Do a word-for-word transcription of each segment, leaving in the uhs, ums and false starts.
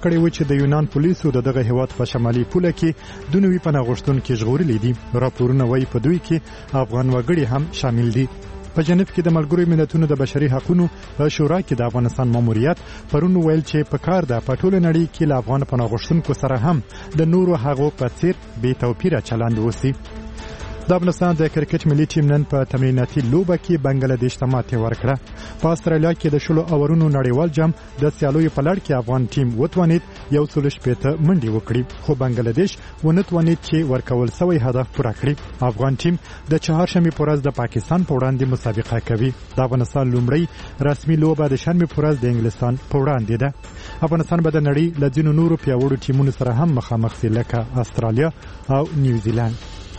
کړی و چې د یونان پولیسو د دغه هیواد په شمالي پوله کې دوه نوي پناه غوښتونکي ژغورلي دي. راپورونه وایي په دوی کې افغان وګړي هم شامل دي. په جنیف کې د ملګرو ملتونو د بشري حقوقو په شورا کې د افغانستان ماموریت پرون ویل چې په کار ده په ټوله نړۍ کې له افغان پناه غوښتونکو سره هم د نورو هغو په څیر بې توپیره چلند وسی. د افغانستان د کرکټ ملي ټیم نن په تمریناتي لوبه کې بنگلاديش ته ماتې ورکړه. په استرالیا کې د شلو اورونو نړیوال جام د سیالیو په لړ کې افغان ټیم وتوانید یو سل شپېته منډې وکړي، خو بنگلاديش ونه توانید چې ورکول سوی هدف پوره کړي. افغان ټیم د چهارشنبې په ورځ د پاکستان په وړاندې مسابقه کوي. د افغانستان لومړی رسمي لوبه د شنبې په ورځ د انګلستان په وړاندې ده. افغانستان به د نړۍ له ځینو نورو پیاوړو ټیمونو سره هم مخامخ شي لکه استرالیا او نیوزیلند.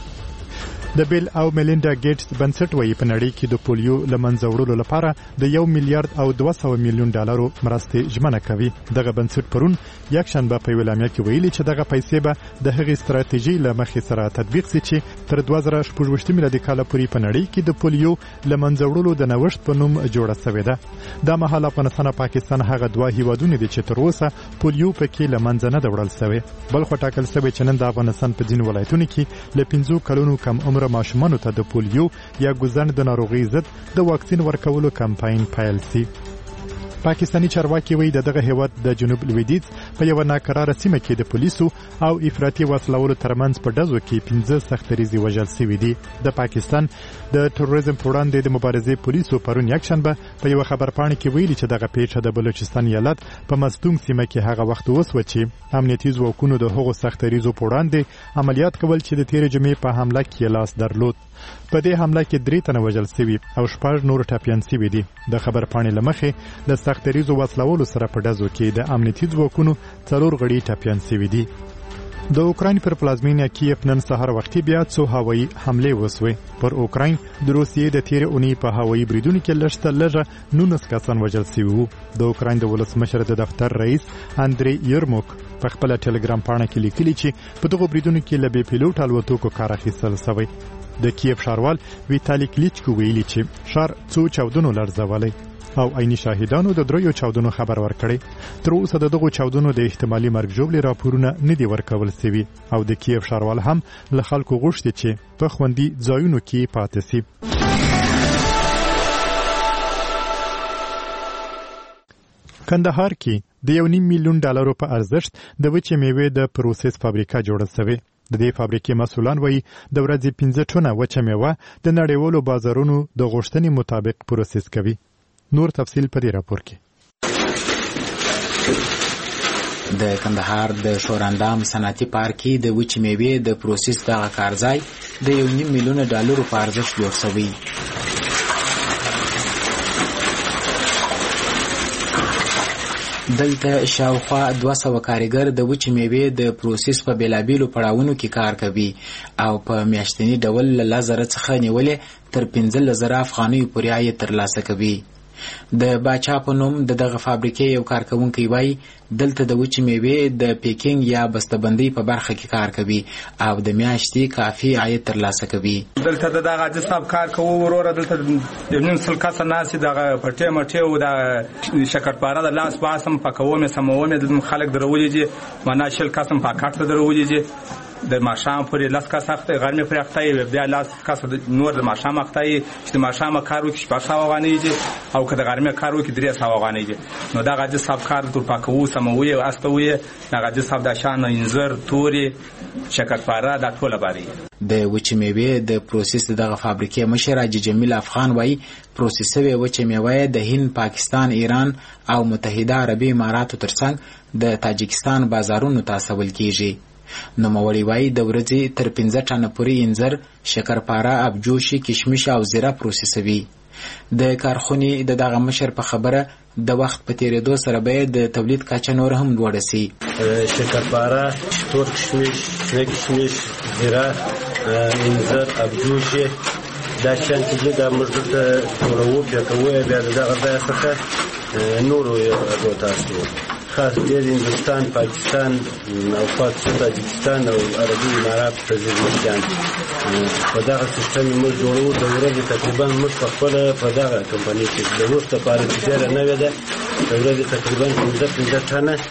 د بیل او میلینډا ګیټس بنسټ وایي په نړۍ کې د پولیو له منځه وړلو لپاره د یو میلیارډ او دوه سوه میلیون ډالرو مرستې ژمنه کوي. دغه بنسټ پرون یکشنبه په اعلامیه کې ویلي چې دغه پیسې به د هغې ستراتیژي له مخې سره تطبیق شي چې تر دوه زره شپږ میلادي کال پورې په نړۍ کې د پولیو له منځه وړلو د نوښت په نوم جوړه شوې ده. دا مهال افغانستان او پاکستان هغه دوه هیوادونه دي چې تر اوسه پولیو پکې له منځه نه ده وړل شوی. بل خو ټاکل شوی چې نن د افغانستان په ځینو ولایتونو کې له پنځو کلونو کم عمر ماشومانو ته د پولیو یا ګوزن د ناروغۍ ضد د واکسین ورکولو کمپاین پیل شي. پاکستانی چارواکي وایي د دغه هیواد د جنوب لویدیځ په یو ناکراره سیمه کې د پولیسو او افراطي وسلوالو ترمنځ په ډزو کې پنځه سختریزي وژل شوي دي. د پاکستان د تروریزم په وړاندې د مبارزې پولیسو پرون یکشنبه په یو خبرپاڼه کې ویلي چې دغه پیښه د بلوچستان ایالت په مستونګ سیمه کې هغه وخت وسوه چې امنیتي ځواکونو د هغو سختریزو په وړاندې عملیات کول چې د تیر جمعې په حمله کې لاس درلود. په دې حمله کې درې تنه وژل شوي او شپږ نور ټپیان شوي دي. د خبرپاڼې له مخې د سختریزو وسلوالو سره په ډزو کې د امنیتي ځواکونو څلور غړي ټپیان شوي دي. د اوکراین پر پلازمینه کیف نن سهار وختي بیا څو هوایي حملې وسوې. پر اوکراین د روسیې د تیر اونۍ په هوایي بریدونو کې لږ لږه نولس کسان وژل شوي وو. د اوکراین د ولسمشر د دفتر رئیس اندری یرموک په خپل ټلګرام پاڼه کې لیکلي چې په دغو بریدونو کې له بې پیلوټ الوتکو کار اخیستل شوی. د کیف ښاروال ویتالي کلیچکو ویلي چې ښار څو چاودنو لړزولی او عیني شاهدانو د دریو چاودنو خبر ورکړی. تر اوسه د دغو چاودنو د احتمالي مرګ ژوبلې راپورونه نه دي ورکول شوي او د کیف ښاروال هم له خلکو غوښتي چې په خوندي ځایونو کې پاتې شي. کندهار کې د یو نیم میلیون ډالرو په ارزښت د وچې میوې د پروسس فابریکه جوړه شوې. د دې فابریکې مسؤلان وایي د ورځې پنځه ټنه وچه میوه د نړیوالو بازارونو د غوښتنې مطابق پروسس کوي. نور تفصیل په دې راپور کې. د کندهار د شوراندام صنعتي پارک کې د وچې میوې د پروسس دغه کارځای د یو نیم میلیون ډالرو په ارزښت جوړ شوی. دلته شاوخوا دوه سوه کارګر د وچې میوې د پروسس په بیلابیلو پړاوونو کې کار کوي او په میاشتني ډول له لس زره څخه نیولې تر پنځلس زره افغانیو پورې عاید ترلاسه کوي. د باچا په نوم د دغه فابریکې یو کارکوونکی وایي دلته د وچې میوې د پیکینګ یا بسته‌بندۍ په برخه کې کار کوي او د میاشتې کافي عاید ترلاسه کوي. دلته دغه عاجز صاحب کار کوو وروره دلته د نیم سل کسه ناستې دغه پټې مټې او د شکرپاره د لاس باسم پکوم یې سموم یې د خلک درولي دي معنا شل کسم پاکټ ته درولي دي د ماښام پورې لس کسه اخته غرمې پورې اخته بیا لس کسه نور د ماښام اخته چې د ماښام کار وکړي شپږ سوه افغانۍ دي او که د غرمې کار وکړي درې سوه افغانۍ دي. نو دغه عاجز صاحب کار ټول پاکوو سموو یې استوو یې دغه عاجز صاحب د شان انځر تورې شکرپاره دا ټوله باري. د وچې میوې د پروسس دغه فابریکې مشر حاجي جمیل افغان وایي پروسس شوې وچې میوه د هند، پاکستان، ایران او متحده عربي اماراتو ترڅنګ د تاجکستان بازارونو ته استول کیږي. نوموړی وایي د ورځې تر پنځه ټنه پورې انځر، شکرپاره، ابجوشي، کشمش او زیره پروسسوي. د کارخونې د دغه مشر په خبره د وخت په تیریدو سره به د تولید کچه نور هم لوړه شي. شکرپاره، تور کشمش، شنه کشمش، زیره، انځر، ابجوشي دا شیان چې دي دا موږ دلته جوړوو بیا کوو بیا د دغه ځای څخه نورو یې تاسو خاص ډېر هندوستان، پاکستان او پاکستان، تاجکستان او عربي امارات ته ځي مشکان په دغه سیستم موږ جوړوو. د ورځې تقریبا موږ په خپله په دغه کمپنۍ کې د وروسته لپاره چې ډېره نوې ده د ورځې تقریبا پنځه پنځه ټنه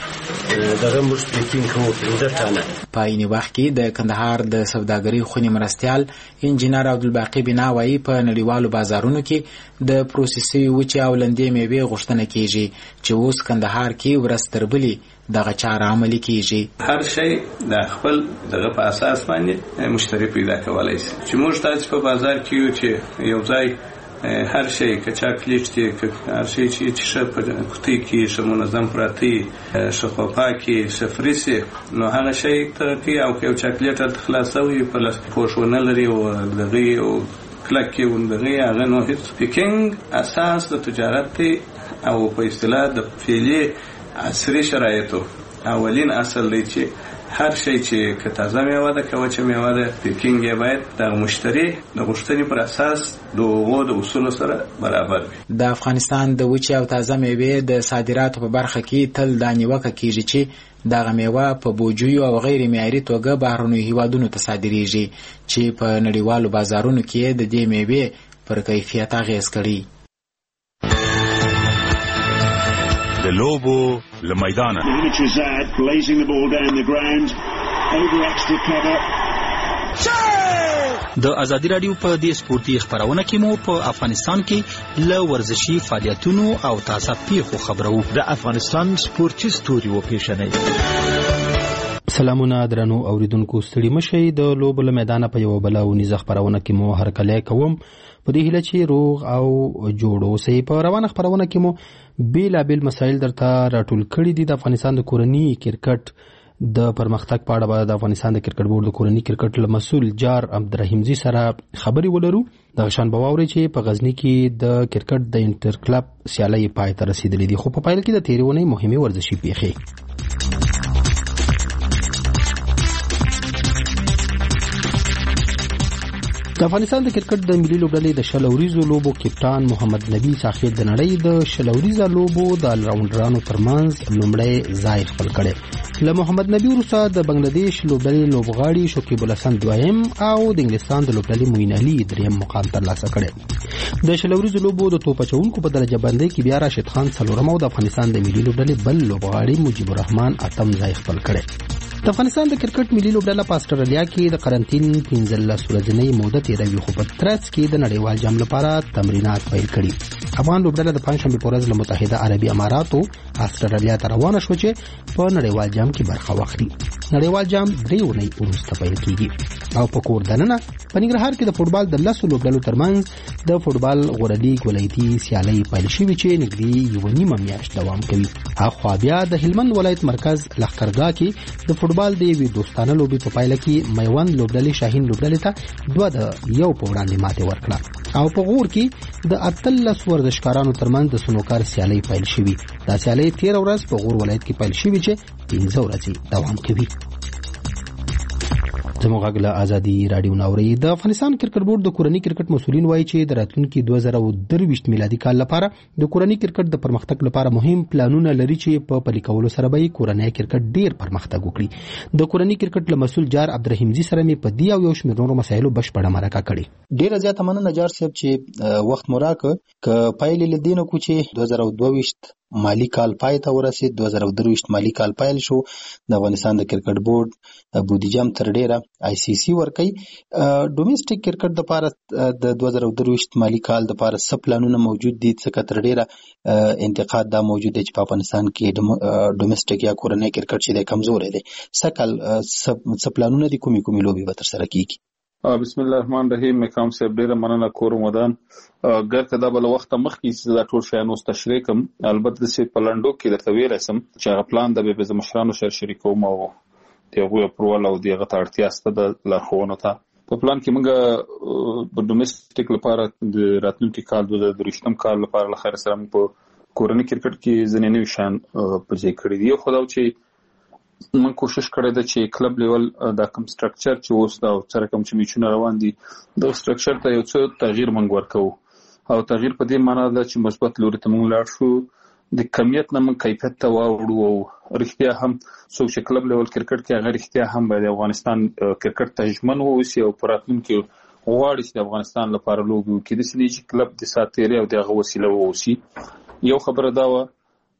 دغه موږ پریکینګ کوو پنځه ټانه. په عین وخت کې د کندهار د سوداګرۍ خونې مرستیال انجینر عبدالباقي بنا وایي په نړیوالو بازارونو کې د پروسس وچې او لندې میوې غوښتنه کیږي چې اوس کندهار کې ورځ تر بلې دغه چاره عملي کیږي. هر شی د خپل دغه په اساس باندې مشتری پیدا کولای شي چې موږ تاسو په بازار کې یو چې یو ځای هر شی که چاکلیټ دی که هر شی چې ښه په کوټې کې ښه منظم پراته ښه پاکي ښه فریسي نو هغه شی ته کې او که یو چاکلیټ ته خلاصوي په لاس پوښونه لري او دغه او کلک کې وندغه هغه نو هیڅ پیکینګ اساس د تجارت او په اصطلاح د فعلی عصري شرایطو اولین اصل دی چې هر شی چې که تازه میوه ده که وچه میوه ده پیکینګ یې باید د مشتری د غوښتنې پر اساس د هغو د اصولو سره برابر وي. د افغانستان د وچې او تازه میوې د صادراتو په برخه کې تل دا نیوکه کیږي چې دغه میوه په بوجیو او غیر معیاري توګه بهرنیو هیوادونو ته صادریږي چې په نړیوالو بازارونو کې د دې میوې پر کیفیت اغېز کړي. د لوبو له میدانه د ازادي رادیو په دې سپورتي خبرونه کې مو په افغانستان کې له ورزشي فعالیتونو او تازه پیښو خبرو. د افغانستان سپورتي ستوري و پیښنې. سلامونه درنو اوریدونکو، ستړي مشئ. د لوبو له میدانه په یو بل او نيزه خبرونه کې مو هرکلی کوم په دې هیله چې روغ او جوړ اوسئ. په روانه خبرونه کې مو بیلابیل مسایل درته راټول کړي دي. د افغانستان د کورني کرکټ د پرمختګ په اړه د افغانستان د کرکټ بورډ د کورني کرکټ له مسؤل جار عبدالرحیمزي سره خبرې ولرو. د شان بواوري چې په غزنی کې د کرکټ د انټر کلب سیالي پای ته رسیدلې دي، خو په پایله کې د تیرې ونې مهمه ورزشي پیښې. د افغانستان د کرکټ د ملي لوبډلې د شل اوریزو لوبو کپټان محمد نبی ساخیل د نړۍ د شل اوریزه لوبو د الراونډرانو ترمنځ لومړی ځای خپل کړی. له محمد نبی وروسته د بنگلاديش لوبډلې لوبغاړي شکیب الحسن دویم او د انګلستان د لوبډلې موین علي دریم مقام ترلاسه کړی. د شل اوریزو لوبو د توپ اچوونکو په درجه بندۍ کې بیا راشد خان څلورم او د افغانستان د ملي لوبډلې بل لوبغاړي مجيب الرحمن اتم ځای خپل کړی. د افغانستان د کرکټ ملي لوبډله په استرالیا کې د قرنټین پنځلس ورځنۍ موده تیروي، خو په ترڅ کې د نړیوال جام لپاره تمرینات پیل کړي. افغان لوبډله د پنځشنبه په ورځ له متحده عربي اماراتو استرالیا ته روانه شوه چې په نړیوال جام کې برخه واخلي. نړیوال جام درې اونۍ وروسته پیل کیږي او په کور دننه په ننګرهار کې د فوټبال د لسو لوبډلو ترمنځ د فوټبال غوره لیګ ولایتي سیالۍ پیل شوې چې نږدې یوه نیمه میاشت دوام کوي. اخوا بیا د هلمند ولایت مرکز لښکرګاه کې د فوټبال د یوې دوستانه لوبې په پایله کې میوند لوبډلې شاهین لوبډلې ته دوه د یو په وړاندې ماتې ورکړه او په غور کې د اتلس ورزشکارانو ترمنځ د سنوکار سیالۍ پیل شوې. دا سیالۍ تېره ورځ په غور ولایت کې پیل شوې چې پنځه ورځې دوام کوي. زموږ غږ له ازادي رادیو ناوري. د افغانستان کرکټ بورډ د کورني کرکټ مسؤلین وایي چې د راتلونکي دوه زره درویشت میلادي کال لپاره د کورني کرکټ د پرمختګ لپاره مهم پلانونه لري چې په پلي کولو سره به کورنی کرکټ ډیر پرمختګ وکړي. د کورني کرکټ له مسؤل جار عبدالرحیمزي سره مې په دې او یو شمېر نورو مسایلو بشپړه مرکه کړې. ډیره زیاته مننه جار صاحب چې وخت مو راکړ. که پایلې لیدنه کو چې دوه زره دوه مالی کال پای ته ورسید، دوه زره درویشت مالی کال پایل شو. د افغانستان د کرکټ بورډ بودیجه هم تر ډیره آی سی سی ورکوي. ډومېسټک کرکټ د لپاره د دوه زره درویشت مالی کال د لپاره څه پلانونه موجود دي؟ څه تر ډیره انتقاد دا موجود دی چې په افغانستان کې ډومېسټک یا کورنی کرکټ چې د کمزوري دی. څه کال څه پلانونه دي؟ کومې کومې لوبې به تر سره کیږي؟ بسم الله الرحمن الرحیم. مقام صاحب ډیره مننه کور مدان ګرته دا بل وخت مخکې دا ټول شیان اوس تشریح کوم. البته د سي پلانډو کې درته ویل سم چې هغه پلان د به د مشرانو سره شریکوم او دغه اپروال او دغه اړتیا ست د لارښوونو ته. په پلان کې موږ د ډومېسټک لپاره د راتلونکي کال د درویشتم کال لپاره لخر سره په کورنی کرکټ کې ځینې نوي شان په ځای کړی دی. خو دا چې من کوشش کړی دا چې کلب لیول دا کوم سټرکچر چې اوس دا سره کوم چې میچونه روان دي دا سټرکچر ته یو څه تغییر منګ ورکو او تغییر په دې معنی ده چې مثبت لوري ته موږ لاړ شو، د کمیت نه موږ کیفیت ته واوړو او رښتیا هم څو چې کلب لیول کرکټ کې هغه رښتیا هم د افغانستان کرکټ ته ژمن ووسی او پراتونکو غواړي چې د افغانستان لپاره لوبي وکړي. د سلی چې کلب د ساتيري او دغه وسیله ووسی. یو خبره دا و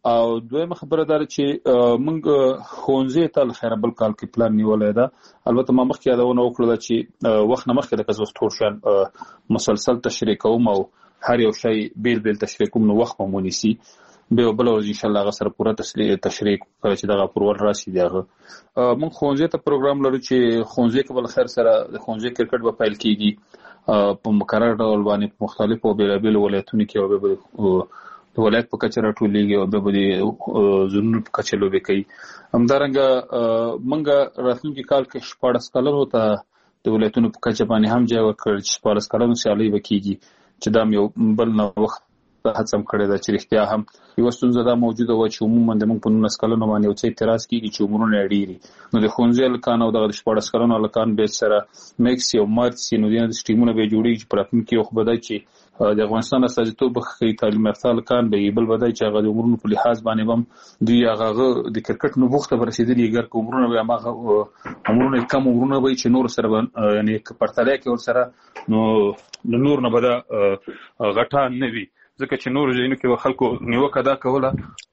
او دویمه خبره دا چې موږ ښوونځي ته خیر بل کال کې پلان نیولای دا. البته ما مخکې یادونه وکړه چې وخت نه مخکې د کزوس تورشان مسلسل تشریح کوم او هر یو شی بیل بیل تشریح کوم نو وخت مو ونیسي به بل ورځ ان شاء الله غسر پوره تشریح تشریح کړی چې دغه پرول راشي دغه موږ ښوونځي ته پروګرام لرو چې ښوونځي کې بل خیر سره د ښوونځي کرکټ به پیل کیږي په مقرر ډول باندې مختلفو بیلابیل ولایتونو کې او به د ولایت په کچه راټولېږي او به د زونونو په کچه لوبې کوي. همدارنګه موږ راتلونکي کال کې شپاړس کلنو ته د ولایتونو په کچه باندې هم ځای ورکړ چې شپاړس کلنو سیالۍ به کېږي چې دا یو بل نه وخت هڅه هم کړې ده چې رښتیا هم یوه ستونزه دا موجوده وه چې عموما د موږ په نولس کلنو باندې یو څه اعتراض کېږي چې عمرونه یې ډېر وي نو د ښوونځي هلکان او دغه د شپاړس کلنو هلکان به سره میکس یو مارچ سي نو د ټیمونه به جوړېږي چې په راتلونکي وخت به دا چې د افغانستان استازیتوب به کوي تعلیم یافته هلکان به بل به دا چې هغه د عمرونو په لحاظ باندې به هم دوی هغه د کرکټ نبوغ ته به رسېدلي اګر که عمرونه به هماغه عمرونه کم عمرونه به چې نور سره به یعنې که پرتله کړې ورسره نو د نور نه به دا غټان نه وي ځکه چې نور ځایونو کې به خلکو نیوکه دا کوله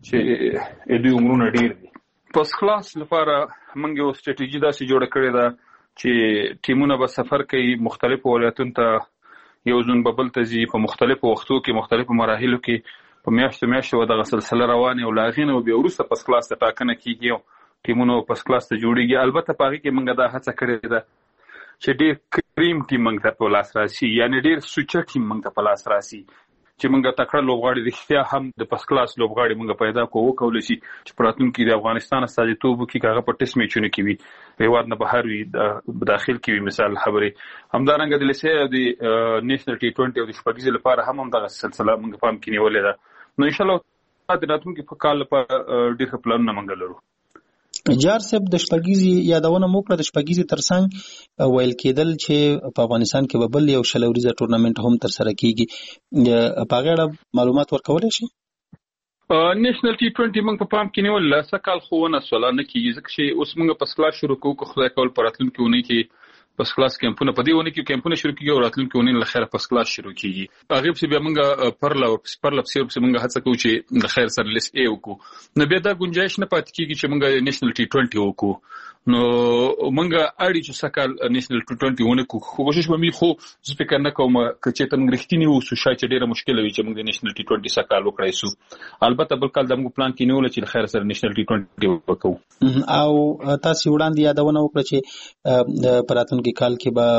چې دوی عمرونه ډېر دي. پس خلاص لپاره موږ یو سټریټیجي داسې جوړه کړې ده چې ټیمونه به سفر کوي مختلفو ولایتونو ته یو ځون به بل ته ځي په مختلفو وختو کې مختلفو مراحلو کې په میاشتو میاشتو به دغه سلسله روانې او له هغې نه بیا وروسته پس کلاس ته ټاکنه کېږي او ټیمونه پس کلاس ته جوړېږي. البته په هغې کې موږ دا هڅه کړې ده چې ډېر کریم ټیم موږ ته په لاس راسي یعنې ډېر سوچه ټیم موږ ته په لاس راسي چې موږ تکړه لوبغاړي رښتیا هم د پس کلاس لوبغاړي موږ پیدا کوو وکولی شي چې په راتلونکي د افغانستان استازیتوب وکړي که هغه په ټیسټ میچونو کې وي هېواد نه بهر وي داخل کې وي مثال خبرې. همدارنګه د لیسې او د نیشنل ټي ټوینټي او د شپږیزې لپاره هم همدغه سلسله موږ پام کې نیولې ده نو انشاءالله د راتلونکي په کال لپاره ډېر ښه پلانونه موږ لرو. جار صاحب د شپږیزې یادونه مو کړه د شپږیزې ترڅنګ ویل کېدل چې په افغانستان کې به بل یو شل اوریزه ټورنمنټ هم ترسره کیږي په هغه اړه معلومات ورکولی شي؟ نیشنل ټي ټوینټي موږ په پام کې نیول څه کال خو ونه سوله نه کېږي ځکه چې اوس موږ پس کلاس شروع کوو که خدای کول په راتلونکي اونۍ کې پس کلاس کیمپونه په دې ونې کې کیمپونه شروع کیږي او راتلونکي اونۍ له خیره پس کلاس شروع کیږي هغې پسې بیا موږ پرله پرله پسې ورپسې موږ هڅه کوو چې د خیر سره لیس ای وکړو نو بیا دا ګنجایش نه پاتې کېږي چې موږ نیشنل ټي ټوینټي وکړو نو موږ اړي چې سکال نیشنل ټي ټوینټي ونه کوو خو کوشش به مې خو زه فکر نه کوم که چېرته موږ رښتیني اوسو شاید چې ډېره مشکله وي چې موږ د نیشنل ټي ټوینټي سکال وکړی سو. البته بل کال د موږ پلان کې نیوله چې له خیر سره نیشنل ټي ټوینټي وکړو. او تاسو وړاندې یادونه وکړه چې په راتلونکي کال کې به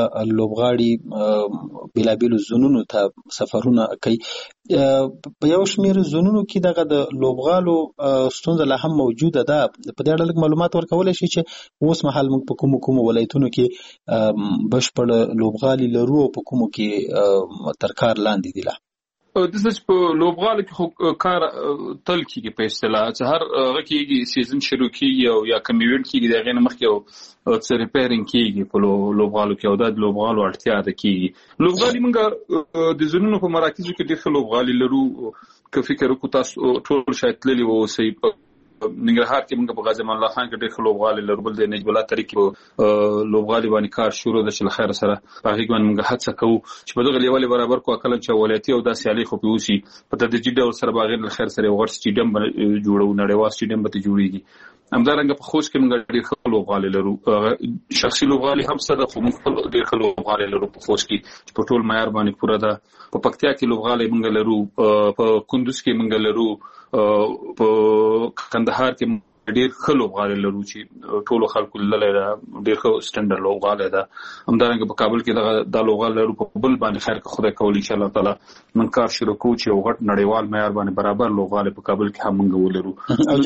لوبغاړي بېلابېلو زونونو ته سفرونه کوي. په یو شمېر زونونو کې دغه د لوبغالو ستونزه لا هم موجوده ده په دې اړه لږ معلومات ورکولی شي چې اوس مهال موږ په کومو کومو ولایتونو کې بشپړ لوبغالي لرو او په کومو کې تر کار لاندې دي؟ لا داسې چې په لوبغالو کې خو کار تل کېږي په اصطلاح چې هر هغه کېږي سیزن شروع کېږي او یا کوم ایونټ کېږي د هغې نه مخکې یو څه ریپیرینګ کېږي په لوبغالو کې او دا د لوبغالو اړتیا ده کېږي. لوبغالي موږ د زونونو په مراکزو کې ډېر ښه لوبغالي لرو که فکر وکړو تاسو ټول شاید تللي واوسئ ننګرهار کې موږ په غازي امان الله خان کې ډېر ښه لوبغالي لرو بل د نجیب الله طریق په لوبغالي باندې کار شروع ده چې له خیره سره په هغې باندې موږ هڅه کوو چې په دغه لیولې برابر کړو کله چې ولایتي او دا سیالۍ خو پرې وشي په تدریجي ډول سره به هغې له خیر سره یو غټ سټیډیم به جوړوو نړیوال سټیډیم به ته جوړېږي. همدارنګه په خوست کې موږ ډېر ښه لوبغالي لرو شخصي لوبغالي هم څه ده خو موږ ډېر ښه لوبغالي لرو په خوست کې چې په ټول معیار باندې پوره ده. په پکتیا کې لوبغالي موږ لرو په کندوز کې موږ لرو په کندهار کې ډېر ښه لوبغالي لرو چې ټولو خلکو لیدلی ده ډېر ښه سټنډرډ لوبغالی ده. همدارنګه په کابل کې دغه دا لوبغالی لرو په بل باندې خیر که خدای کولی انشاءالله تعالی من کار شروع کوو چې یو غټ نړیوال معیار باندې برابر لوبغالی په کابل کې هم موږ ولرو.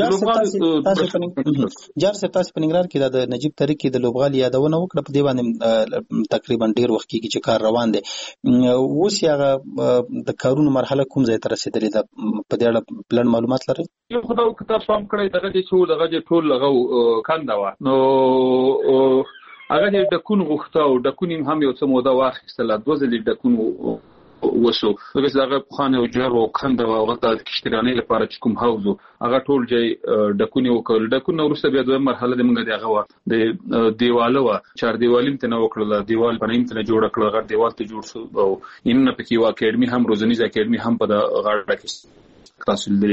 جار صاحب تاسو په ننګرهار کې د نجیب طریق د لوبغالي یادونه وکړه په دې باندې تقریبا ډېر وخت کېږي چې کار روان دی اوس یې هغه د کارونو مرحله کوم ځای ته رسېدلې ده په دې اړه پلان معلومات لرئ؟ یو خو دا کتاب پام کړی دغه دی چې دغه دې ټول هغه کنده وه نو هغه دې ډکون غوښته او ډکون یې هم یو څه موده واخیستله دوه ځلې ډکون وسو ځکه چې هغه پخوانی یو جر و کنده وه هغه د کشتیرانۍ لپاره چې کوم حوض و هغه ټول ځای ډکون یې وکړل. ډکون نه وروسته بیا دویم مرحله د موږ د هغه وه د دیواله وه چاردیوالي م ترنه وکړله دیوال پنۍ م ترنه جوړه کړه غټ دیوال ته جوړ شو او اینونه پکې یو اکیډمي هم روزنیز اکیډمي هم په د غاړه کې تحصیل دی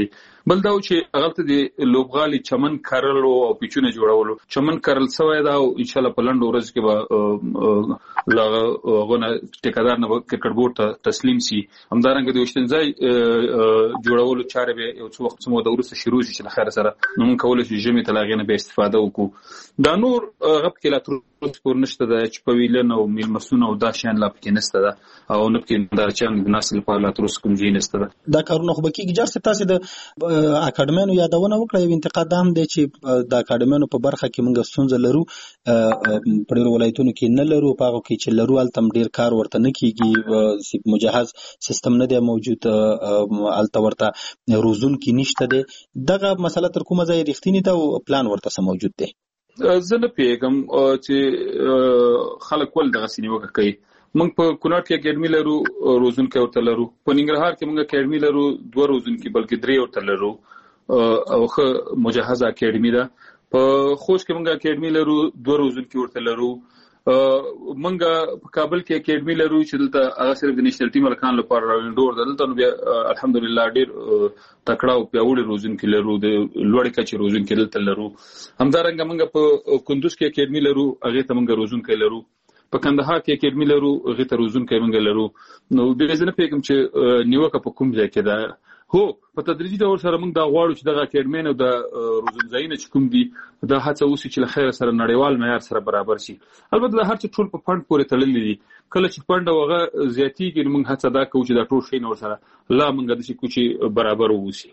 بل دا چې هغه د لوبغالي چمن کرلو او پیچونه جوړولو چمن کرل سوی دا او ان شاء الله په لنډو ورځ کې به لغونه ټیکادار نه کرکټ بورډ ته تسلیم شي. همدارنګه د وشتنځای جوړولو چارې به یو څو وخت مو د ورسته شروع شي چې خیر سره نو کولای شي جمعي تلاغینه به استفاده وکړو. دا نور غب کې لا تر پور نشته د چې په ویلن او میل مسونه او دا شان لا پکې نشته ده او نه پکې دا چې د نسل په لا تر کوم ځای نشته ده. دا کارونه خو بکیږي جار تاسو د اکاډمیانو یادونه وکړه. یو انتقاد هم دی چې د اکاډمیانو په برخه کې موږ ستونزه لرو په ډیرو ولایتونو کې نه لرو، په هغه کې چې لرو التم ډیر کار ورته نه کیږي، مجهز سیستم نه دی موجود، الته ورته روزون کې نشته دی. دغه مسله تر کومه ځای رښتینی ده او پلان ورته سم موجود دی؟ زه نه پیګم چې خلک ول دغه سینیوکه کوي. موږ په کونړ کې اکیډمي لرو، روزونکي ورته لرو. په ننګرهار کې موږ اکیډمي لرو، دوه روزونکي بلکې درې ورته لرو او ښه مجهزه اکیډمي ده. په خوست کې موږ اکیډمي لرو، دوه روزونکي ورته لرو. موږ په کابل کې اکیډمي لرو چې دلته هغه صرف د نېشنل ټیم الکان لپاره راوندور دلته نو بیا الحمدلله ډیر تکړه او پیاوړي روزونکي لرو، د لوړ کچې روزونکي دلته لرو. همدارنګه موږ په کندوز کې اکیډمي لرو، هغه ته موږ روزونکي لرو. په کندهار کې اکیډمي لرو، هغه ته روزونکي موږ لرو. نو بیا زه نه پیګم چې نیوکه په کوم ځای کې ده. هو په تدریجي ډول سره موږ دا غواړو چې دغه اکیډمي او د روزنځایونه چې کوم دي دا هڅه وشي چې له خیر سره نړیوال معیار سره برابر شي. البته دا هر څه ټول په فند پورې تړلي دي. کله چې فند هغه زیاتېږي موږ هڅه دا کوو چې دا ټول شي نور سره لا موږ د شي کوچي برابر ووسی.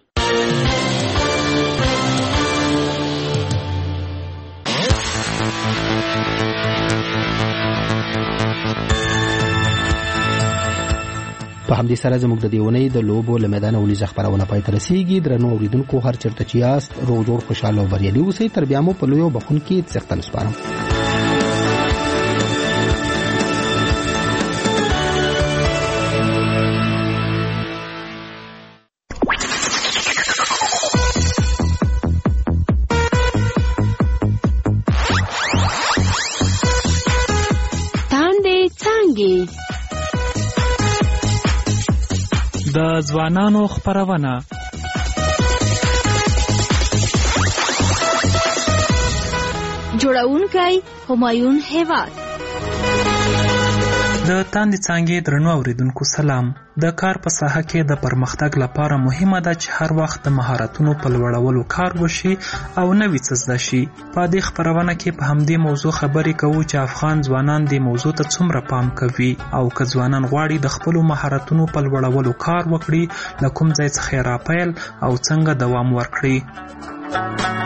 په همدې سره زموږ د دیونۍ د لوبو له میدان ولې خبرونه پای ته رسیږي. درنو اوریدونکو هر چیرته چې یاست روغ جوړ خوشاله او بریالي اوسئ. تر بیا مو په لوی او بخونکي څښتن سپارم. د ځوانانو خبرونه جوړونکی همایون هیواد. د تاندې څانګې درنو اوریدونکو سلام. د کار په ساحه کې د پرمختګ لپاره مهمه ده چې هر وخت د مهارتونو په لوړولو کار وشي او نوي څه زده شي. په دې خبرونه کې په همدې موضوع خبرې کوو چې افغان ځوانان دې موضوع ته څومره پام کوي او که ځوانان غواړي د خپلو مهارتونو په لوړولو کار وکړي له کوم ځای څخه راپیل او څنګه دوام ورکړي.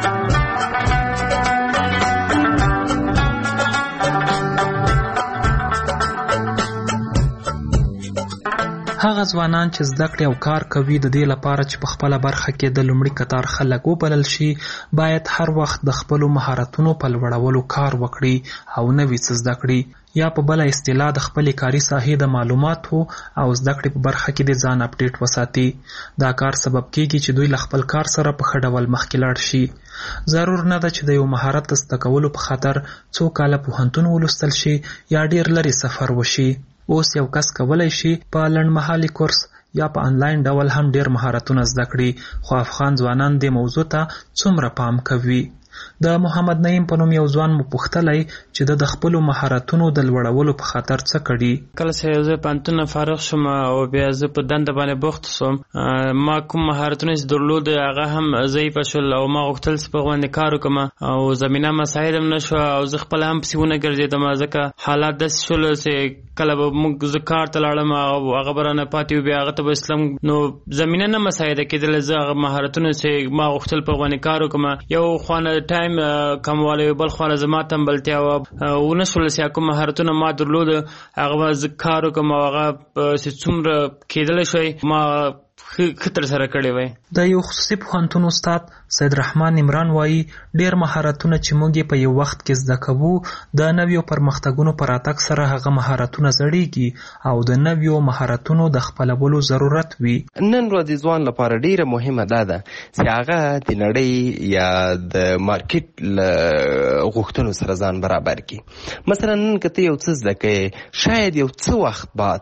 هغه ځوانان چې زده کړې او کار کوي د دې لپاره چې په خپله برخه کې د لومړي کتار خلک وبلل شي باید هر وخت د خپلو مهارتونو په لوړولو کار وکړي او نوي څه زده کړي یا په بله اصطلاح د خپلې کاري ساحې د معلوماتو او زده کړې په برخه کې د ځان اپډیټ وساتي. دا کار سبب کیږي چې دوی له خپل کار سره په ښه ډول مخکې لاړ شي. ضرور نه ده چې د یو مهارت د زده کولو په خاطر څو کاله پوهنتون ولوستل شي یا ډیر لرې سفر وشي. اوس یو کس کولی شي په لنډمهالي کورس یا په انلاین ډول هم ډیر مهارتونه زده کړي. خو افغان ځوانان دې موضوع ته څومره پام کوي؟ د محمد نعیم په نوم یو ځوان مو پوښتلی چې د خپلو مهارتونو د لوړولو په خاطر څه کړي. کله چې زه پوهنتون نه فارغ شوم او بیا زه په دنده باندې بوخت شوم، ما کوم مهارتونه چې درلود هغه هم ضعیفه شول او ما غوښتل چې په هغو باندې کار وکړم او زمینه مساعد هم نه شوه او زه خپله هم پسې ونه ګرځېدم ځکه حالات داسې شول چې کله به موږ زه کار ته لاړم او هغه به رانه پاتې و بیا هغه ته به اسلم نو زمینه نه مساعده کېدله. زه هغه مهارتونه چې ما غوښتل په هغو باندې کار وکړم یو خوانه ټایم کموالی بل خوانه زما تنبلتیا وه ونه شول چې کوم مهارتونه ما درلود هغه به زه کار وکړم او هغه چې څومره کېدلی شوی ما ښه ترسره کړی وی. د یو خصوصي پوهنتون استاد سید رحمان عمران وایي ډیر مهارتونه چې موږ یې په یو وخت کې زده کوو د نویو پرمختګونو په راتګ سره هغه مهارتونه زړیږي او د نویو مهارتونو د خپلولو ضرورت وي. نن ورځې ځوان لپاره ډیره مهمه ده ده چې هغه د نړۍ یا د مارکیټ له غوښتنو سره ځان برابر کړي. مثلا نن که ته یو څه زده کوې شاید یو څه وخت بعد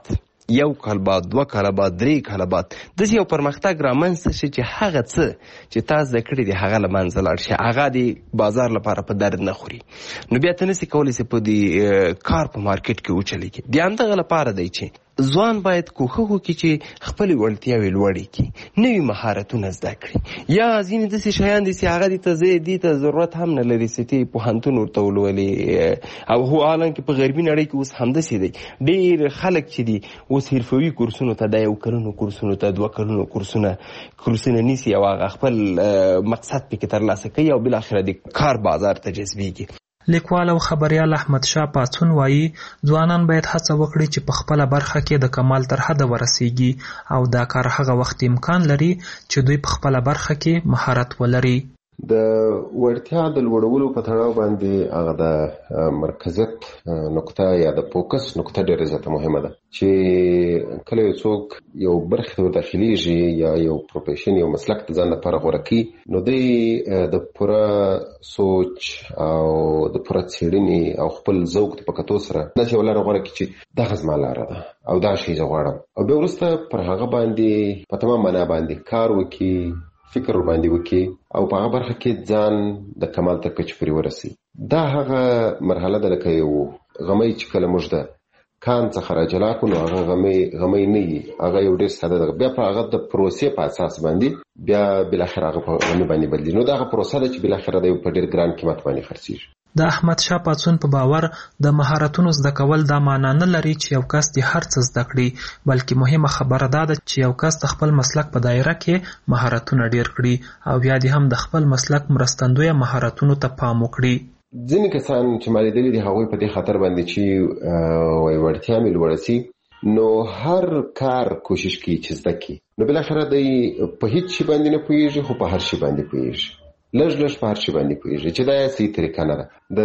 یو کال بعد دوه کاله بعد درې کاله بعد داسې یو پرمختګ رامنځته شي چې هغه څه چې تا زده کړي دي هغه له منځه لاړ شي، هغه د بازار لپاره په درد نه خوري، نو بیا ته نسې کولی چې په دې کار په مارکیټ کې وچلېږي. د همدغه لپاره دی چې ځوان باید کوښښ وکړي چې خپلې وړتیاوې لوړې کړي، نوي مهارتونه زده کړي. یا ځینې داسې شیان دي چې هغه دې ته دې ته ضرورت هم نه لري چې ته پوهنتون ورته ولولې، او هو حالانکې په غربي نړۍ کې اوس همداسې دی. ډېر خلک چې دي اوس حرفوي کورسونو ته د یو کلونو کورسونو ته دوه کلونو کورسونه کورسونه نیسي او هغه خپل مقصد پکې ترلاسه کوي او بالاخره د کار بازار ته جذبېږي. لیکوال او خبریال احمد شاه پاڅون وایي ځوانان باید هڅه وکړي چې په خپله برخه کې د کمال تر حده ورسیږي او دا کار هغه وخت امکان لري چې دوی په خپله برخه کې مهارت ولري. د وړتیا د لوړولو په تړاو باندې هغه د مرکزیت نقطه یا د فوکس نقطه ډېره زیاته مهمه ده چې کله یو څوک یو برخې ته وداخلیږي یا یو پروفیشن یو مسلک د ځان لپاره غوره کړي، نو دی د پوره سوچ او د پوره څېړنې او خپل ذوق په کتو سره داسې یو لاره غوره کړي چې دغه زما لاره ده او دا شی زه غواړم، او بیا وروسته پر هغه باندې په تمام معنا باندې کار وکړي، فکر باندې وکړي او په هغه برخه کې ځان د کمال تر کچې پورې ورسي. دا هغه مرحله ده لکه یو غمی چې کله موږ د کان څخه راجلا کړو نو هغه غمی غمی نه وي، هغه یو ډېر ساده ده، بیا په هغه د پروسې په اساس باندې بیا بالاخره هغه په غمی باندې بدلېږي. نو دا هغه پروسه ده چې بالاخره د یو په ډېر ګران قیمت باندې خرڅېږي. د احمد شاه پاڅون په باور د مهارتونو زده کول دا معنا نه لري چې یو کس د هر څه زده کړي، بلکې مهمه خبره دا ده چې یو کس د خپل مسلک په دایره کې مهارتونه ډیر کړي او بیا دې هم د خپل مسلک مرستندویه مهارتونو ته پام وکړي. ځینې کسان چې ما لیدلي دي هغوی په دې خاطر باندې چې وایي وړتیا مې لوړه سي نو هر کار کوشش کوي چې زده کړي، نو بالاخره دی په هیڅ شي باندې نه پوهېږي خو په هر شي باندې پوهېږي، لږ لږ په هر شي باندې پوهېږي چې دا یې صحیح طریقه نه ده. د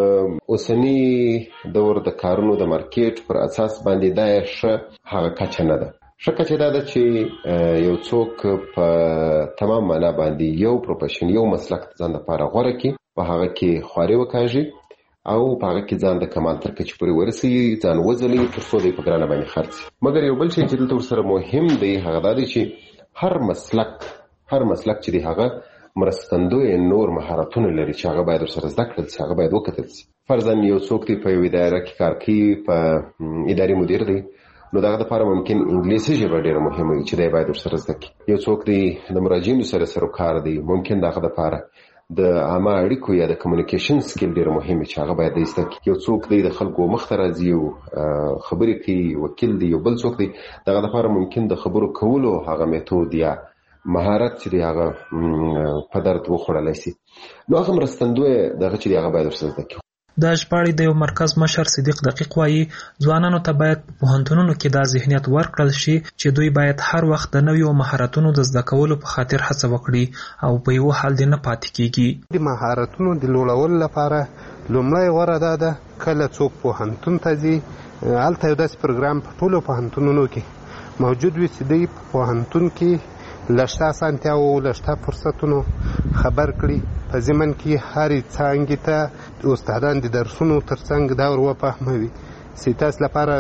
اوسني دور د کارونو د مارکیټ پر اساس باندې دا یې ښه هغه کچه نه ده. ښه کچه دا ده چې یو څوک په تمام معنا باندې یو پروفیشن یو مسلک ځان لپاره غوره کړي، په هغه کې خواري وکاږي او په هغه کې ځان د کمال تر کچې پورې ورسوي، ځان وځلوي تر څو دی په ګرانه باندې خرڅ. مګر یو بل شی چې دلته ورسره مهم دی هغه دا دی چې هر مسلک هر مسلک چې دی هغه مرستندوی نور مهارتونه لري چې هغه باید ورسره زده کړل شي، هغه باید وکتل شي. فرضاً یو څوک دی په یو اداره کې کار کوي، په اداري مدیر دی، نو دغه لپاره ممکن انګلیسي ژبه ډېره مهمه وي چې دی باید ورسره زده کړي. یو څوک دی د مراجعینو سره سروکار دی، ممکن دغه لپاره د عامه اړیکو یا د کمیونیکیشن سکیل ډېر مهم چې هغه باید زده کړي. یو څوک دی د خلکو مخ ته راځي او خبرې کوي، وکیل دی. یو بل څوک دی دغه لپاره ممکن د خبرو کولو هغه میتود یا مهارت چې دی هغه په درد وخوړلی شي، نو هغه مرستندوی دغه چې دی هغه باید ورسره زده کړي. د ژباړې د یو مرکز مشر صدیق دقیق وایي ځوانانو ته باید په پوهنتونونو کې دا ذهنیت ورکړل شي چې دوی باید هر وخت د نویو مهارتونو د زده کولو په خاطر هڅه وکړي او په یو حال دې نه پاتې کیږي. د مهارتونو د لوړولو لپاره لومړی غوره دا ده کله څوک پوهنتون ته ځي هلته یو داسې پروګرام په ټولو پوهنتونونو کې موجود وي چې دوی په پوهنتون کې له شته اسانتیاوو له شته فرصتونو خبر کړي، په ضمن کې هرې څانګې ته استادان د درسونو تر څنګ دا ور وفهموي چې تاسو لپاره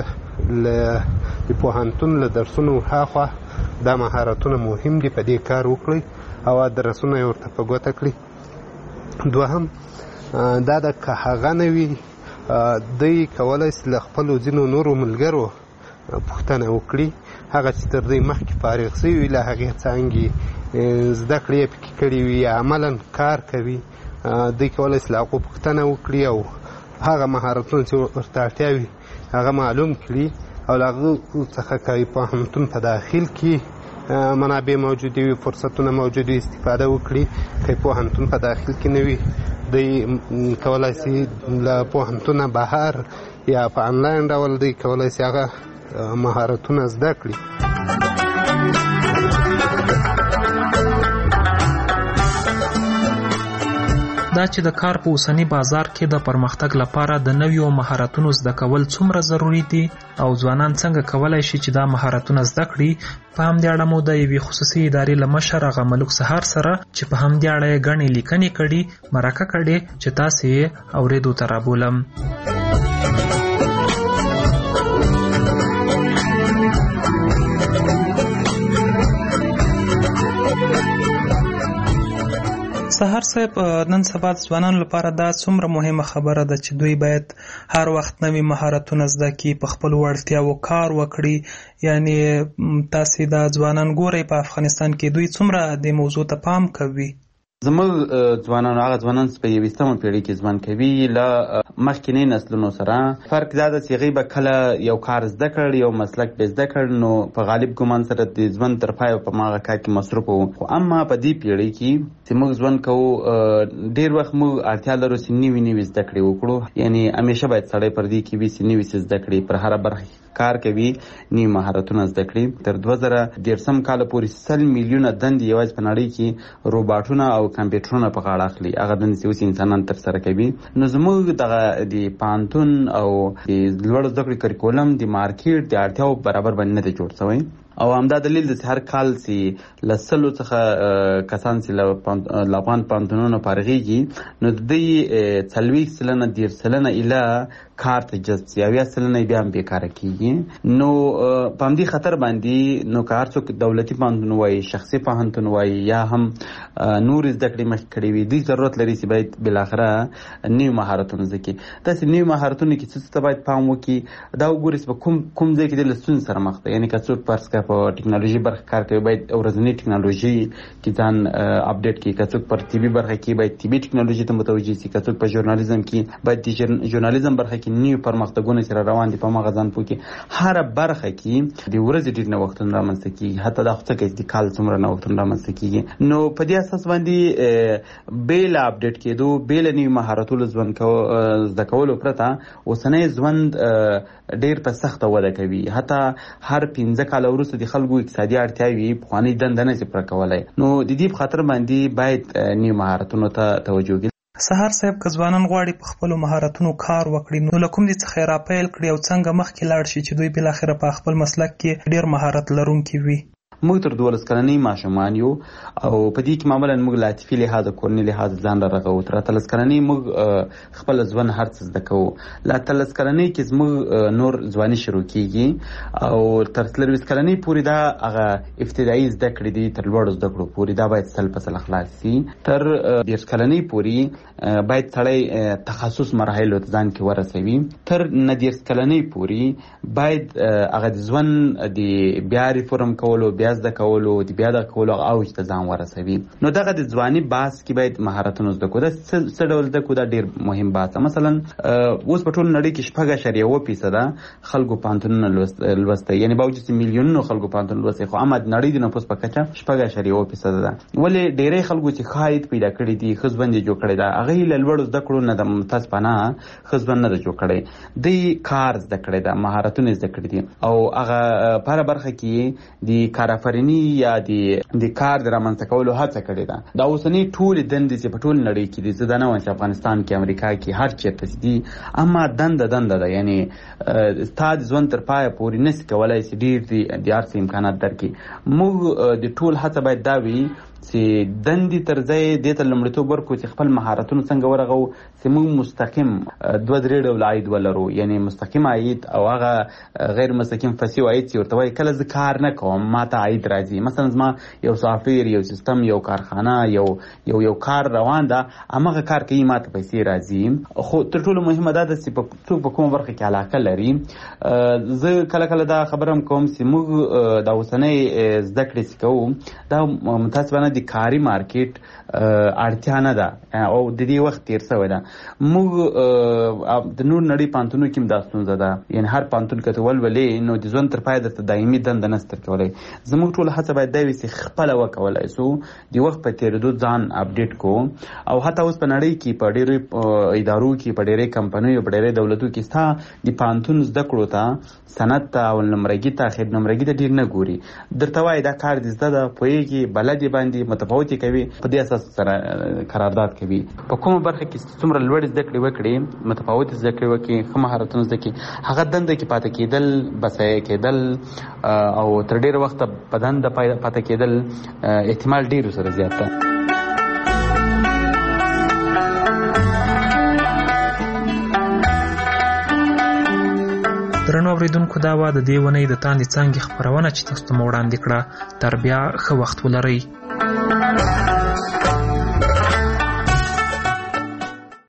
د پوهنتون له درسونو هاخوا دا مهارتونه مهم دي، په دې کار وکړئ او درسونه یې ورته په ګوته کړي. دوهم دا د که هغه نه وي دوی کولی شي له خپلو ځینو نورو ملګرو پوښتنه وکړي، هغه چې تر دې مخکې فارغ شوي له هغې څانګې زده کړې یې پکې کړي وي یا عملا کار کوي، دوی کولی شي له هغو پوښتنه وکړي او هغه مهارتونه چې ورته اړتیا وي هغه معلوم کړي او له هغو څخه که پوهنتون په داخل کې منابع موجودې وي، فرصتونه موجود وي، استفاده وکړي. که پوهنتون په داخل کې نه وي دوی کولی شي له پوهنتونه بهر یا په انلاین ډول دوی کولی شي هغه مهارتونه زده کړي. دا چې د کار په اوسني بازار کې د پرمختګ لپاره د نویو مهارتونو زده کول څومره ضروری دي او ځوانان څنګه کولی شي چې دا مهارتونه زده کړي، په همدې اړه مو د یوې خصوصي ادارې له مشر هغه ملک سهار سره چې په همدې اړه یې ګڼې لیکنې کړي مرکه کړې چې تاسې یې اورېدو ته رابولم. سهار صاحب نن سبا ځوانانو لپاره دا څومره مهمه خبره ده چې دوی باید هر وخت نوي مهارتونه زده کړي، په خپلو وړتیاوو کار وکړي. یعنی تاسې دا ځوانان ګورئ په افغانستان کې دوی څومره دې موضوع ته پام کوي؟ زموږ ځوانان هغه ځوانان چې په یویشتمه پیړۍ کې ژوند کوي له مخکینی نسلونو سره فرق دا ده چې هغوی به کله یو کار زده کړ، یو مسلک به زده کړ، نو په غالب ګمان سره د ژوند تر پایه په هماغه کار کې مصروف وو. خو اما په دې پیړۍ کې چې موږ ژوند کوو ډېر وخت موږ اړتیا لرو چې نوي نوي زده کړې وکړو. یعنی همیشه باید سړی پر دې کې وي چې نوي څه زده کړي، پر هره برخه کار کوي، نوي مهارتونه زده کړي. تر دوه زره دېرشم کاله پورې سل میلیونه دندې یوازې په نړۍ کې روباټونه او کمپیوټرونه په غاړه اخلي، هغه دندې چې اوس انسانان ترسره کوي. نو زموږ دغه د پوهنتون او د لوړو زده کړو کریکولم د مارکیټ د اړتیاوو برابر باندې نه دی جوړ شوی. او همدا دلیل دی چې هر کال چې له سلو څخه کسان چې له افغان پوهنتونونو فارغېږي نو د دوی څلوېښت سلنه دېرش سلنه ایله کار ته جذب شي، اویا سلنه بیا هم بېکاره کېږي. نو په همدې خطر باندې نو که هر څوک دولتي پوهنتون وایي، شخصي پوهنتون وایي، یا هم نور زده کړې مخکې کړې وي، دوی ضرورت لري چې باید بالاخره نوي مهارتونه زده کړي. داسې نوي مهارتونه کې څه ته باید پام وکړي، دا وګورئ چې په کوم کوم ځای کې دی له ستونزې سره مخ دی. یعنې که څوک فرض کړه په ټکنالوژي برخه کار کوي باید ورځنۍ ټکنالوژي کې ځان اپډیټ کړي، که څوک پر طبي برخه کې باید طبي ټکنالوژي ته متوجه شي، که څوک په ژورنالیزم کې باید د ژورنالیزم برخه کې نوي پرمختګونه چې را روان دي په هماغه ځان پوه کړي. هره برخه کې د ورځې ډېر نوښتونه رامنځته کېږي، حتی دا خو څه کوي چې د کال څومره نوښتونه رامنځته کېږي. نو په دې اساس باندې بې له اپډیټ کېدو، بې له نوي مهارتونو ژوند زده کولو پرته اوسنی ژوند ډېر په سخته وده کوي. حتی هر پنځه کاله وروسته د خلکو اقتصادي اړتیاوې پخوانۍ دنده نه شي پوره کولی. نو د دې په خاطر باندې باید نوي مهارتونو ته توجه وکړي. سهار صاحب که ځوانان غواړي په خپلو مهارتونو کار وکړي نو له کوم ځای څخه یې راپیل کړي او څنګه مخکې لاړ شي چې دوی بالاخره په خپل مسلک کې ډېر مهارت لرونکي وي؟ موږ تر دولس کلنۍ ماشومان یو او په دې کې معمولا موږ له عاطفي لحاظه کورني لحاظه ځان را رغوو. تر اتلس کلنۍ موږ خپل ژوند هر څه زده کوو. له اتلس کلنۍ کې زموږ نور ځواني شروع کېږي او تر څلرویشت کلنۍ پورې دا هغه ابتدایي زده کړې دي تر لوړو زده کړو پورې دا باید سل په سل خلاص شي. تر دېرش کلنۍ پورې باید سړی تخصص مرحلو ته ځان کې ورسوي. تر نه دېرش کلنۍ پورې باید هغه د ژوند د بیا ریفورم کولو، بیا زده کولو، د بیا دغه کولو اوج ته ځان ورسوي. نو دغه د ځواني بحث کې باید مهارتونه زده کړو. دا څه ډول زده کړو؟ دا ډېر مهم بحث ده. مثلا اوس په ټوله نړۍ کې شپږ اعشاریه اووه فیصده خلکو پوهنتونونه لوستی، یعنې باوجود چې میلیونونو خلکو پوهنتون لوستی، خو اما د نړۍ د نفوس په کچه شپږ اعشاریه اووه فیصده ده. ولې ډېری خلکو چې ښه عاید پیدا کړي دي، ښه ژوند یې جوړ کړی ده، هغوی له لوړو زده کړو نه د متاسفانه ښه ژوند نه ده جوړ کړی. دوی کار زده کړی ده، مهارتونه زده کړي دي او هغه په هره برخه کې د کارآفریني یا د کار د رامنځته کولو هڅه کړې ده. دا اوسنۍ ټولې دندې چې په ټول نړۍ کې دي، زه دا نه وایم چې افغانستان کې، امریکا کې، هر چېرته دي، اما دنده دنده ده. یعنې ستا د ژوند تر پایه پورې نسي کولی چې ډېر د هر څه امکانات درکړي. موږ د ټول هڅه باید دا وي چې دندې تر ځای دې ته لومړیتوب ورکړو چې خپل مهارتونه څنګه ورغوو چې موږ مستقیم دوه درې ډوله عاید ولرو. یعنې مستقیم عاید او هغه غیر مستقیم فسیو عاید چې ورته وایي کله زه کار نه کوم ما ته عاید راځي. مثلا زما یو سافټویر، یو سیستم، یو کارخانه، یو یو یو کار روان ده، هماغه کار کوي، ما ته پیسې راځي. خو تر ټولو مهمه دا ده چې څوک په کومه برخه کې علاقه لري. زه کله کله دا خبره هم کوم چې موږ دا اوسنۍ زده کړې چې کوو دا متاسفانه د کاري مارکیټ اړتیا نه ده او د دې وخت تیر شوی ده. موږ د نور نړۍ پوهنتونونو کې هم دا ستونزه ده. یعنې هر پوهنتون که ته ولولې نو د ژوند تر پایه درته دایمي دنده نه شي درکولی. زموږ ټوله هڅه باید دا وي چې خپله وکولی شو د وخت په تېرېدو ځان اپډیټ کړو. او حتی اوس په نړۍ کې په ډېرو ادارو کې، په ډېرې کمپنیو، په ډېرې دولتو کې ستا د پوهنتون زده کړو ته، سند ته او نمرګي ته، خیر نمرګي ته ډېر نه ګوري. درته وایي دا کار دې زده ده، پوهېږي، بلد یې باندې متفاوتې کوي، په دې اساس سره قرارداد کوي. په کومه برخه کې څومره لوړې زده کړې وکړي، متفاوتې زده کړې وکړي، ښه مهارتونه زده کړي، هغه دنده کې پاتې کېدل، بسایه کېدل او تر ډېره وخته په دنده پاتې کېدل احتمال ډېر سره زیات ده. درنو اوریدونکو، دا وه د دې اونۍ د تاندې څانګې خپرونه چې تاسو ته مو وړاندې کړه. تر بیا ښه وخت ولرئ.